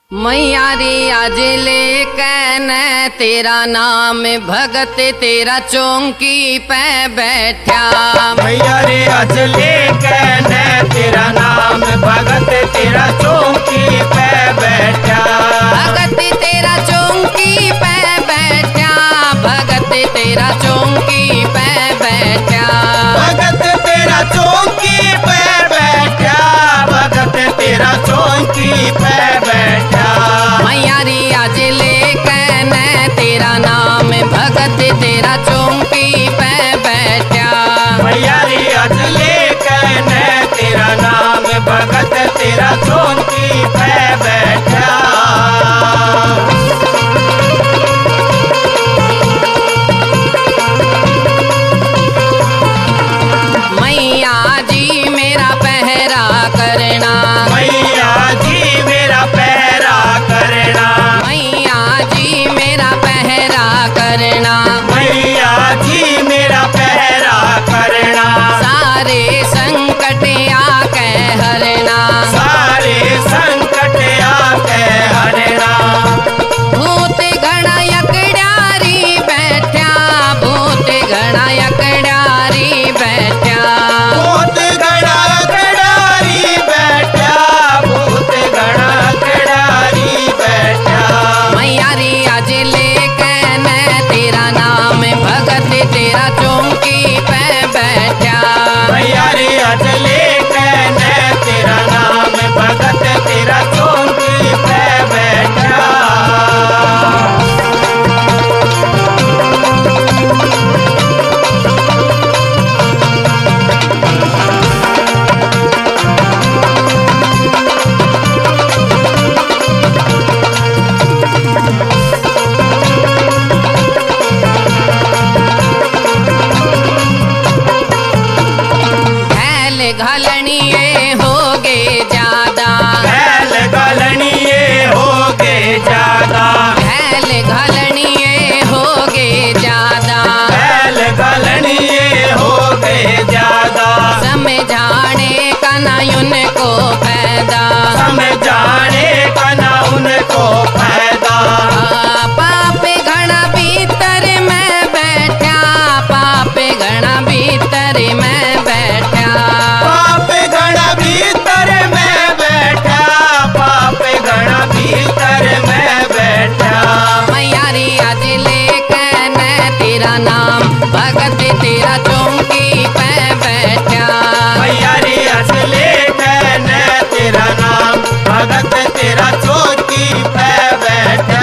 मैया रे आज ले कैन तेरा नाम भगत तेरा चौंकी पे बैठा। मैया रे आज ले कैन तेरा नाम भगत तेरा चौंकी पे बैठा। भगत तेरा चौंकी पे बैठा। भगत तेरा चौंकी पे बैठा। भगत तेरा चौंकी पे बैठा। भगत तेरा चौंकी पे बैठा। मैया रे आज ले कैन तेरा नाम भगत तेरा चौंकी पे बैठा। मैया रे आज ले कैन तेरा नाम भगत तेरा चौंकी पे बैठा। मैया जी मेरा पहरा करना। मैया जी मेरा पहरा करना। मैया जी मेरा पहरा करना। मैया जी मेरा पहरा करना। सारे संकट आके हरना। सारे संकट आके हरना। भूत घड़ा यकड़ारी बैठा। भूत घड़ा यकड़ारी बैठा। भूत गड़ा गड़ारी बैठा। भूत गड़ा गड़ारी बैठा। मैया रे आज ले कैन तेरा नाम भगत तेरा चौंकी पे बैठा। मैया रे आज ले कैन तेरा नाम भगत तेरा चौंकी पे बैठा। घैल घलनिए होगे ज्यादा। घैल घलनिए होगे ज्यादा। घैल घलनिए होगे ज्यादा। घैल घलनिए होगे ज्यादा। समझाने का ना उनको फायदा। समझाने का ना उनको फायदा। पाप घड़ा भीतर में बैठा। पाप घड़ा भीतर में बैठा। पाप गड़ा भीतर में बैठा। पाप गड़ा भीतर में बैठा। मैया रे आज ले कैन तेरा नाम भगत तेरा चौंकी पे बैठा। मैया रे आज ले कैन तेरा नाम भगत तेरा चौकी पे बैठा।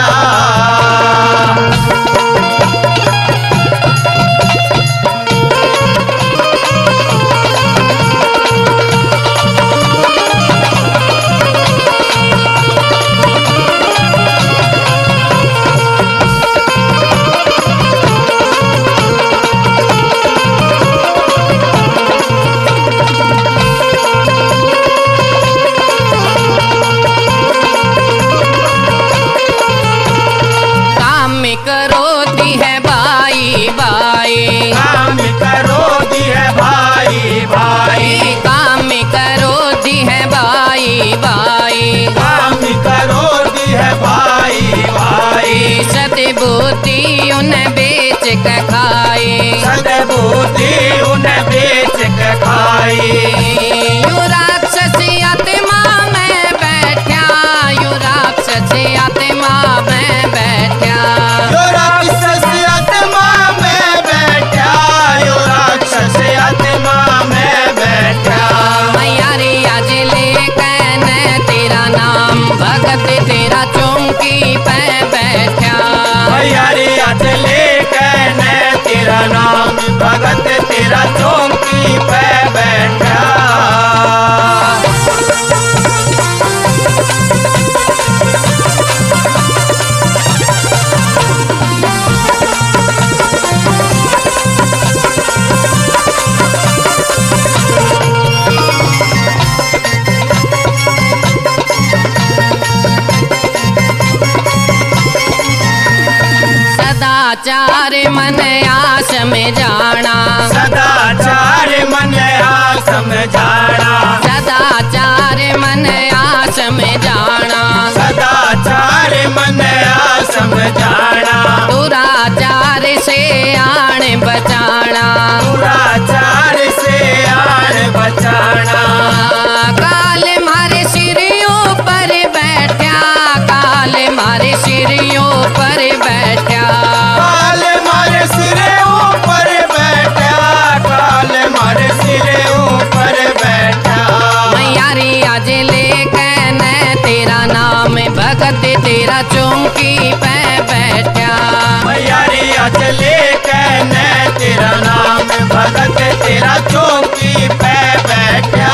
काम करो दी है बाई बाई। काम करो दी है भाई भाई। काम करो दी है बाई बाई। काम करो दी है भाई भाई। सतबुद्धि उन्हें बेच के खाई। सदबुद्धि उन्हें बेच के खाई। यू राक्षस आत्मा में बैठा। यू राक्षस आत्मा में बैठा। यो राक्षस आत्मा में बैठा। यो राक्षस आत्मा में बैठा। मैया रे आज ले कैन तेरा नाम भगत तेरा चौंकी पे बैठा। मैया रे आज ले कैन तेरा नाम भगत तेरा चौकी पे बैठा। सदाचार मन आस में जाना। सदाचार मन आस समझाना। सदाचार मन आस में जाना। सदाचार तेरा चौंकी पे बैठा। मैया रे अचले कहने तेरा नाम भगत तेरा चौकी पे बैठा।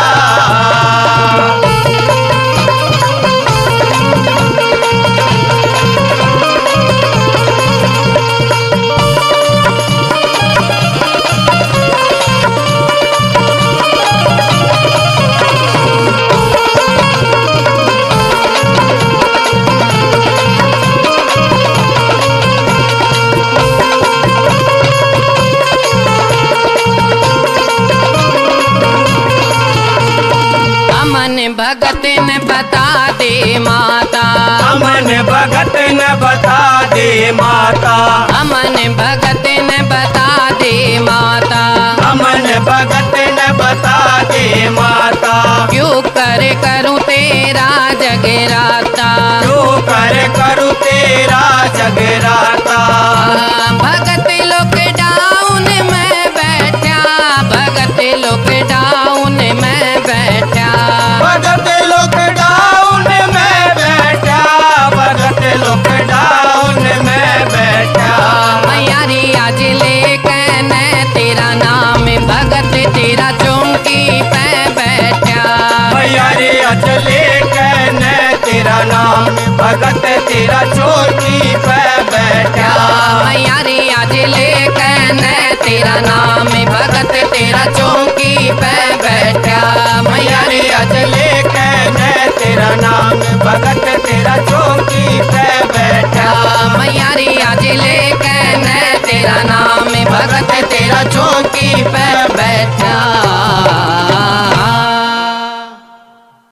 अमन भगत ने बता दे माता, अमन भगत न बता दे माता, अमन भगत ने बता दे माता, अमन भगत न बता दे माता। क्यों कर करूं तेरा जगराता, जो कर करूँ तेरा जगराता। भगत लॉकडाउन में बैठा, भगत लॉकडाउन में बैठा। भगत लॉकडाउन में बैठा, भगत लॉकडाउन में बैठा। मैया रे आज ले कहने तेरा नाम भगत तेरा चौंकी पे बैठा। मैया रे अचले कहने तेरा नाम भगत तेरा चौकी पे बैठा। मैया रे आज ले कहने तेरा नाम भगत तेरा चौंकी पे बैठा। मैया रे आज अचले कहने तेरा नाम भगत